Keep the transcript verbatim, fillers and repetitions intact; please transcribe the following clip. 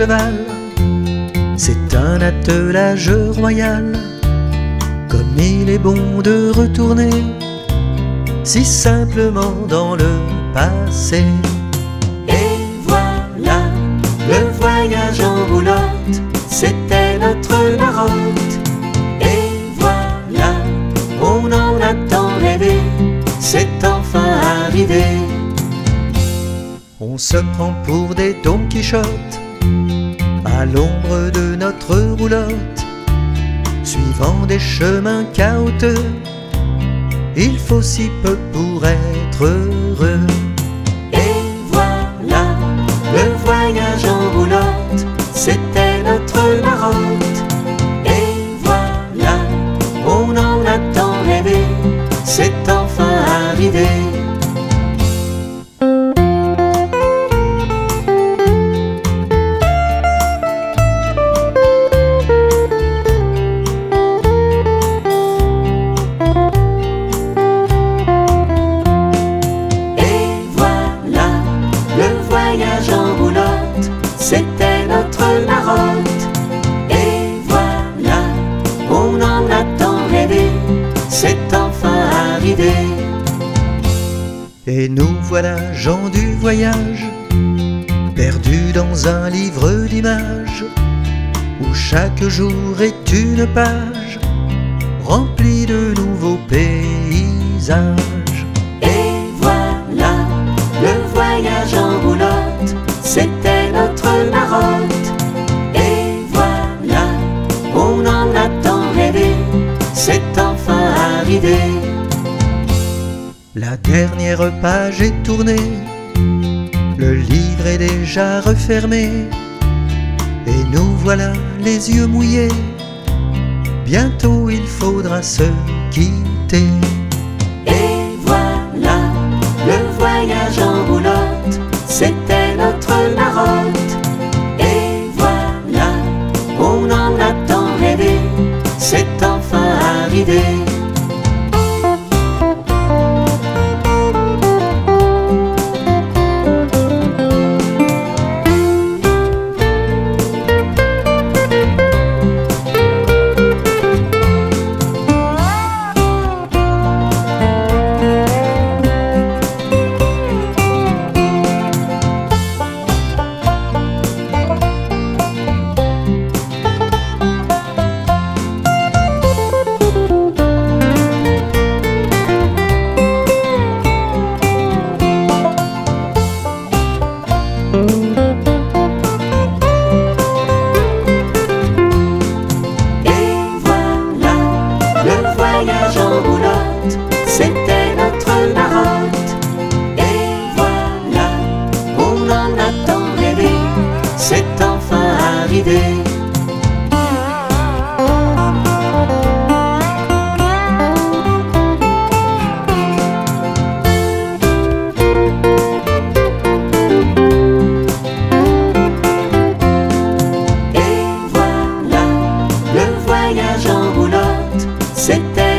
cheval. C'est un attelage royal, comme il est bon de retourner si simplement dans le passé. Et voilà, le voyage en roulotte, c'était notre marotte. Et voilà, on en a tant rêvé, c'est enfin arrivé. On se prend pour des Don Quichotte à l'ombre de notre roulotte, suivant des chemins chaotiques. Il faut si peu pour être heureux. Et voilà, le voyage en roulotte, c'était notre marotte. Et voilà, on en a tant rêvé, c'est enfin arrivé. C'était notre marotte. Et voilà, on en a tant rêvé, c'est enfin arrivé. Et nous voilà gens du voyage, perdus dans un livre d'images, où chaque jour est une page remplie de nouveaux paysages. Et voilà, le voyage en roulotte, c'était notre marotte. Et voilà, on en a tant rêvé, c'est enfin arrivé. La dernière page est tournée, le livre est déjà refermé, et nous voilà les yeux mouillés, bientôt il faudra se quitter. Et voilà, le voyage en roulotte, c'était notre marotte. Et voilà, on en a tant rêvé, c'est enfin arrivé. C'était notre marotte. Et voilà, on en a tant rêvé, c'est enfin arrivé. Et voilà, le voyage en roulotte, c'était